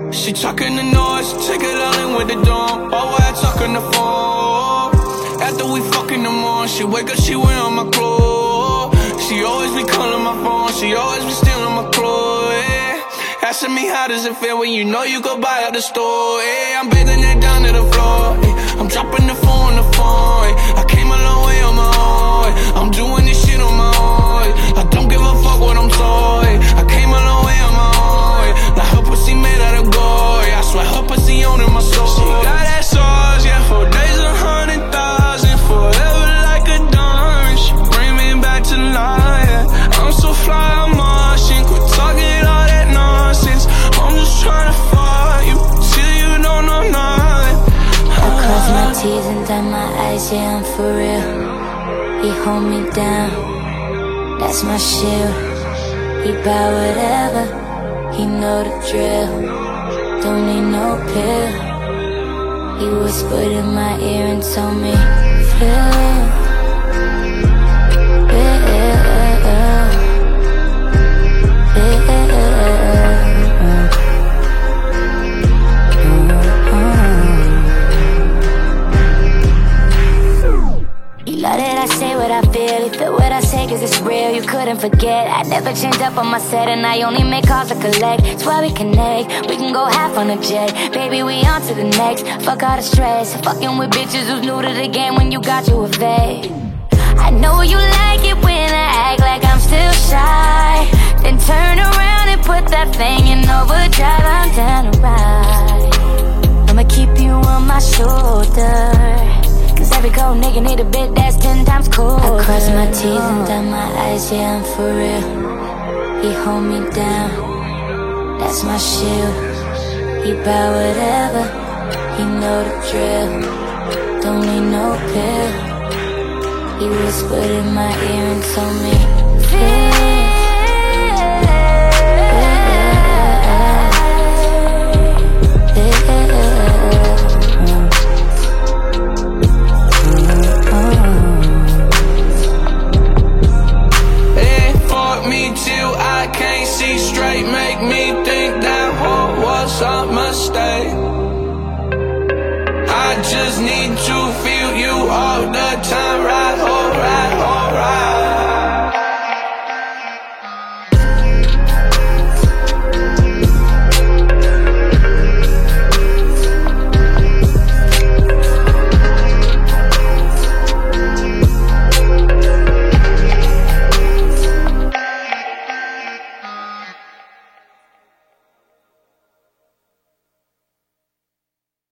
She talking the noise, take it all in with the dawn. Oh, I talking the phone. After we fuck in the morning, she wake up, she wear on my clothes. She always be calling my phone, she always be stealing my clothes, yeah. Asking me how does it feel when you know you go buy at the store, yeah. I'm bathing it down to the floor, yeah. I'm dropping the phone on the phone, yeah. I came a long way on my own, yeah. I'm doing this shit on my own, yeah. I don't give a fuck what I'm told, yeah. I came a long way on my own, yeah. Like her pussy made out of gold, yeah. I swear her pussy owning my soul. She got that sauce, yeah. 4 days, 100,000, forever like a diamond. She bring me back to life, yeah. I'm so fly, I'm Martian. Quit talking all that nonsense. I'm just trying to fuck you till you don't know nothing. I cross my T's and dot my I's, yeah, I'm for real. He hold me down, that's my shield. He buy whatever, he know the drill. Don't need no pill. He whispered in my ear and told me, feel. Did I say what I feel? You feel what I say cause it's real, you couldn't forget. I never change up on my set and I only make calls to collect. That's why we connect, we can go half on a jet. Baby, we on to the next, fuck all the stress. Fucking with bitches who's new to the game when you got you a vet. I know you like it when I act like I'm still shy. Then turn around and put that thing in overdrive. I'm down to ride, I'ma keep you on my shoulder. Cause every cold nigga need a bit that's 10 times colder. I cross my T's and dot my I's, yeah, I'm for real. He hold me down, that's my shield. He buy whatever, he know the drill. Don't need no pill. He whispered in my ear and told me, feel. Till I can't see straight, make me think that what was a mistake. I just need to feel you all the time.